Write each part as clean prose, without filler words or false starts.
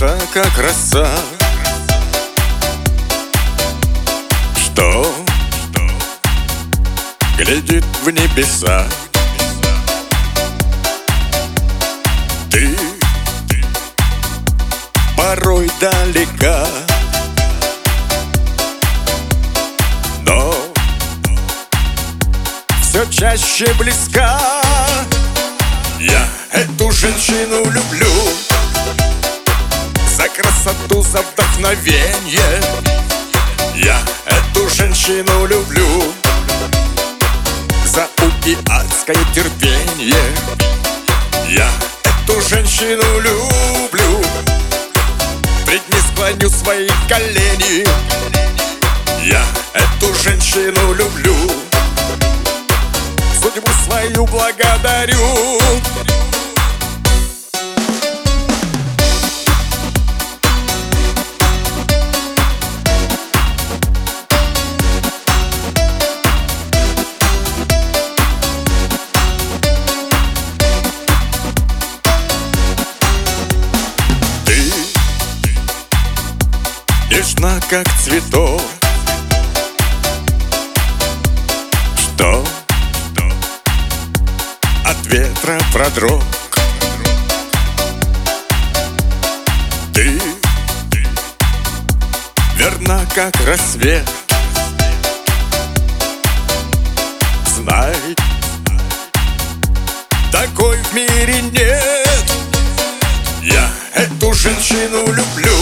Чиста как роса, что глядит в небеса. Ты порой далека, но все чаще близка. Я эту женщину люблю за красоту, за вдохновенье. Я эту женщину люблю за упиатское терпенье. Я эту женщину люблю, пред ней склоню свои колени. Я эту женщину люблю, судьбу свою благодарю. Ты нежна, как цветок, что от ветра продрог. Ты верна, как рассвет. Знай, такой в мире нет. Я эту женщину люблю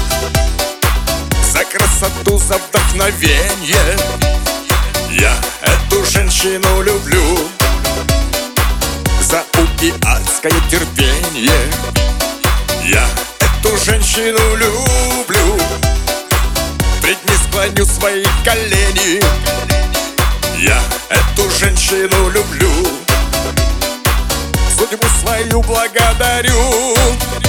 за красоту, за вдохновенье. Я эту женщину люблю за упиатское терпенье. Я эту женщину люблю, пред ней склоню свои колени. Я эту женщину люблю, судьбу свою благодарю.